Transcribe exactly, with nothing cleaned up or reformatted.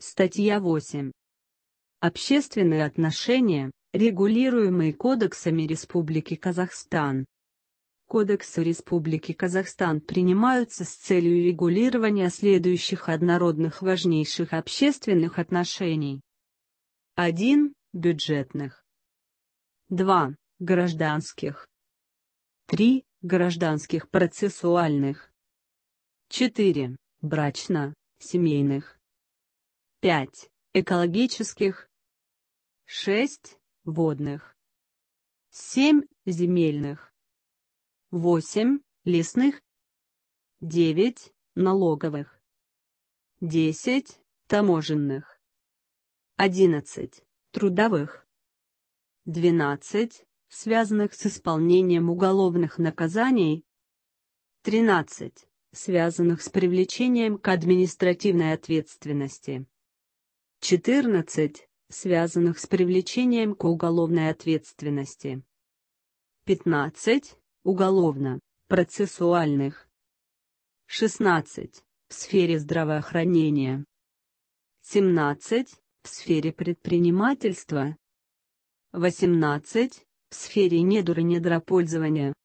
Статья восемь. Общественные отношения, регулируемые Кодексами Республики Казахстан. Кодексы Республики Казахстан принимаются с целью регулирования следующих однородных важнейших общественных отношений. один. Бюджетных. два. Гражданских. три. Гражданских процессуальных. четыре. Брачно-семейных. пять. Экологических. шесть. Водных. семь. Земельных. восемь. Лесных. девять. Налоговых. десять. Таможенных. одиннадцать. Трудовых. двенадцать. Связанных с исполнением уголовных наказаний. тринадцать. Связанных с привлечением к административной ответственности. четырнадцать. Связанных с привлечением к уголовной ответственности. пятнадцать. Уголовно-процессуальных. шестнадцать. В сфере здравоохранения. семнадцать. В сфере предпринимательства. восемнадцать. В сфере недр- и недропользования.